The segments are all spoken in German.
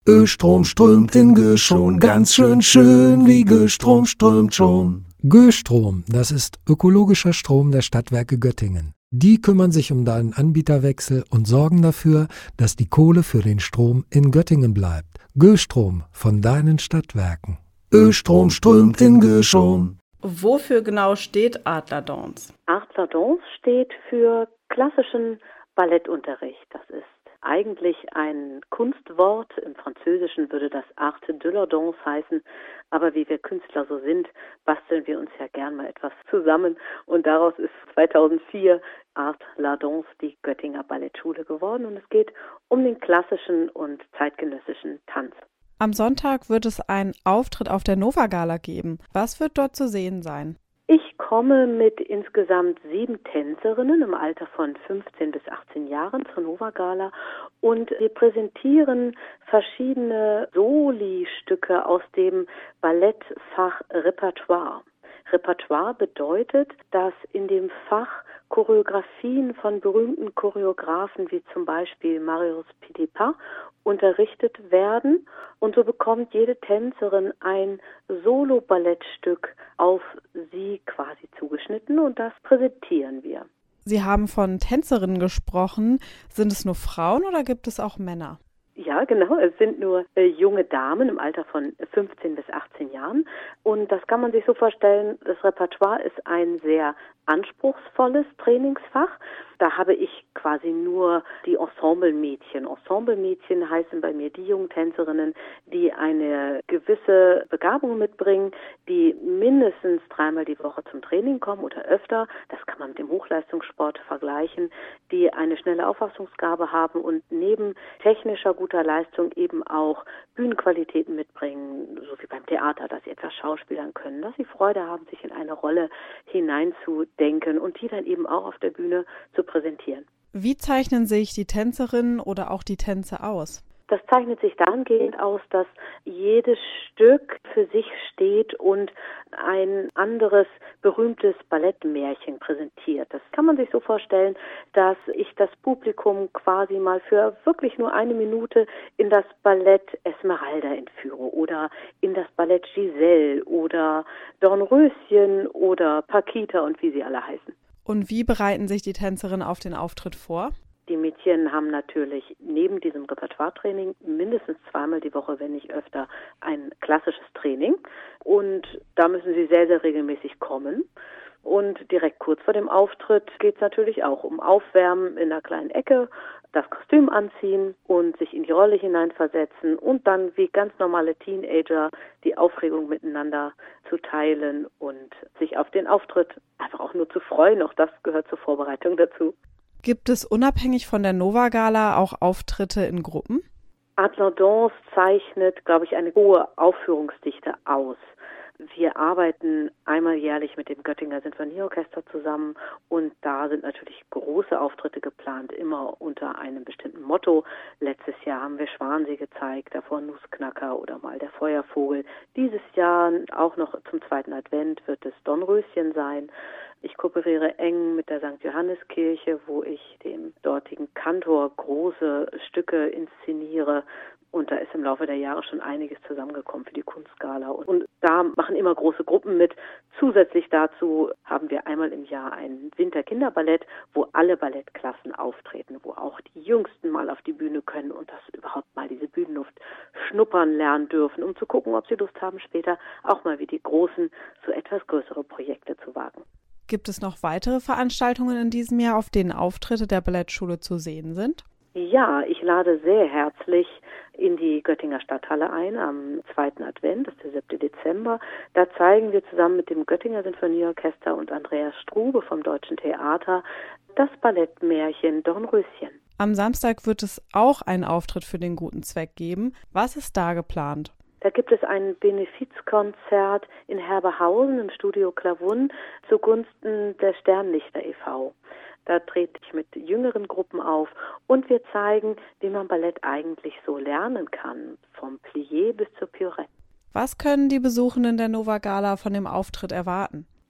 Östrom strömt in Göschon, ganz schön wie Göstrom strömt schon. Göstrom, das ist ökologischer Strom der Stadtwerke Göttingen. Die kümmern sich um deinen Anbieterwechsel und sorgen dafür, dass die Kohle für den Strom in Göttingen bleibt. Göstrom von deinen Stadtwerken. Östrom strömt in Göschon. Wofür genau steht Art la Danse? Art la Danse steht für klassischen Ballettunterricht. Das ist eigentlich ein Kunstwort. Im Französischen würde das Art de la Danse heißen. Aber wie wir Künstler so sind, basteln wir uns ja gern mal etwas zusammen. Und daraus ist 2004 Art la Danse die Göttinger Ballettschule geworden. Und es geht um den klassischen und zeitgenössischen Tanz. Am Sonntag wird es einen Auftritt auf der Nova Gala geben. Was wird dort zu sehen sein? Ich komme mit insgesamt 7 Tänzerinnen im Alter von 15 bis 18 Jahren zur Nova Gala und wir präsentieren verschiedene Soli-Stücke aus dem Ballettfach Repertoire. Repertoire bedeutet, dass in dem Fach Choreografien von berühmten Choreografen wie zum Beispiel Marius Petipa unterrichtet werden und so bekommt jede Tänzerin ein Solo-Ballettstück auf sie quasi zugeschnitten und das präsentieren wir. Sie haben von Tänzerinnen gesprochen. Sind es nur Frauen oder gibt es auch Männer? Ja, genau. Es sind nur junge Damen im Alter von 15 bis 18 Jahren. Und das kann man sich so vorstellen, das Repertoire ist ein sehr anspruchsvolles Trainingsfach. Da habe ich quasi nur die Ensemblemädchen. Ensemblemädchen heißen bei mir die jungen Tänzerinnen, die eine gewisse Begabung mitbringen, die mindestens 3-mal die Woche zum Training kommen oder öfter. Das kann man mit dem Hochleistungssport vergleichen, die eine schnelle Auffassungsgabe haben und neben technischer guter Leistung eben auch Bühnenqualitäten mitbringen, so wie beim Theater, dass sie etwas schauspielern können, dass sie Freude haben, sich in eine Rolle hineinzudenken und die dann eben auch auf der Bühne zu präsentieren. Wie zeichnen sich die Tänzerinnen oder auch die Tänze aus? Das zeichnet sich dahingehend aus, dass jedes Stück für sich steht und ein anderes berühmtes Ballettmärchen präsentiert. Das kann man sich so vorstellen, dass ich das Publikum quasi mal für wirklich nur 1 Minute in das Ballett Esmeralda entführe oder in das Ballett Giselle oder Dornröschen oder Paquita und wie sie alle heißen. Und wie bereiten sich die Tänzerinnen auf den Auftritt vor? Die Mädchen haben natürlich neben diesem Repertoire-Training mindestens 2-mal die Woche, wenn nicht öfter, ein klassisches Training. Und da müssen sie sehr, sehr regelmäßig kommen. Und direkt kurz vor dem Auftritt geht es natürlich auch um Aufwärmen in einer kleinen Ecke, das Kostüm anziehen und sich in die Rolle hineinversetzen und dann wie ganz normale Teenager die Aufregung miteinander zu teilen und sich auf den Auftritt einfach auch nur zu freuen. Auch das gehört zur Vorbereitung dazu. Gibt es unabhängig von der Nova Gala auch Auftritte in Gruppen? Art la Danse zeichnet, glaube ich, eine hohe Aufführungsdichte aus. Wir arbeiten einmal jährlich mit dem Göttinger Sinfonieorchester zusammen und da sind natürlich große Auftritte geplant, immer unter einem bestimmten Motto. Letztes Jahr haben wir Schwansee gezeigt, davor Nussknacker oder mal der Feuervogel. Dieses Jahr auch noch zum 2. Advent wird es Dornröschen sein. Ich kooperiere eng mit der St. Johanneskirche, wo ich dem dortigen Kantor große Stücke inszeniere. Und da ist im Laufe der Jahre schon einiges zusammengekommen für die Kunstgala. Und da machen immer große Gruppen mit. Zusätzlich dazu haben wir einmal im Jahr ein Winterkinderballett, wo alle Ballettklassen auftreten, wo auch die Jüngsten mal auf die Bühne können und das überhaupt mal diese Bühnenluft schnuppern lernen dürfen, um zu gucken, ob sie Lust haben, später auch mal wie die Großen so etwas größere Projekte zu wagen. Gibt es noch weitere Veranstaltungen in diesem Jahr, auf denen Auftritte der Ballettschule zu sehen sind? Ja, ich lade sehr herzlich in die Göttinger Stadthalle ein am 2. Advent, das ist der 7. Dezember. Da zeigen wir zusammen mit dem Göttinger Sinfonieorchester und Andreas Strube vom Deutschen Theater das Ballettmärchen Dornröschen. Am Samstag wird es auch einen Auftritt für den guten Zweck geben. Was ist da geplant? Da gibt es ein Benefizkonzert in Herberhausen im Studio Klavun zugunsten der Sternlichter e.V. Da trete ich mit jüngeren Gruppen auf und wir zeigen, wie man Ballett eigentlich so lernen kann, vom Plié bis zur Pirouette. Was können die Besuchenden der Nova Gala von dem Auftritt erwarten?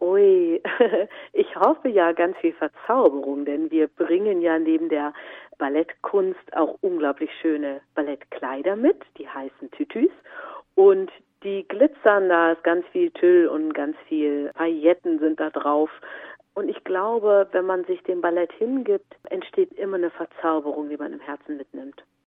Ui, ich hoffe ja ganz viel Verzauberung, denn wir bringen ja neben der Ballettkunst auch unglaublich schöne Ballettkleider mit, die heißen Tütüs. Und die glitzern, da ist ganz viel Tüll und ganz viel Pailletten sind da drauf. Und ich glaube, wenn man sich dem Ballett hingibt, entsteht immer eine Verzauberung, die man im Herzen mitnimmt.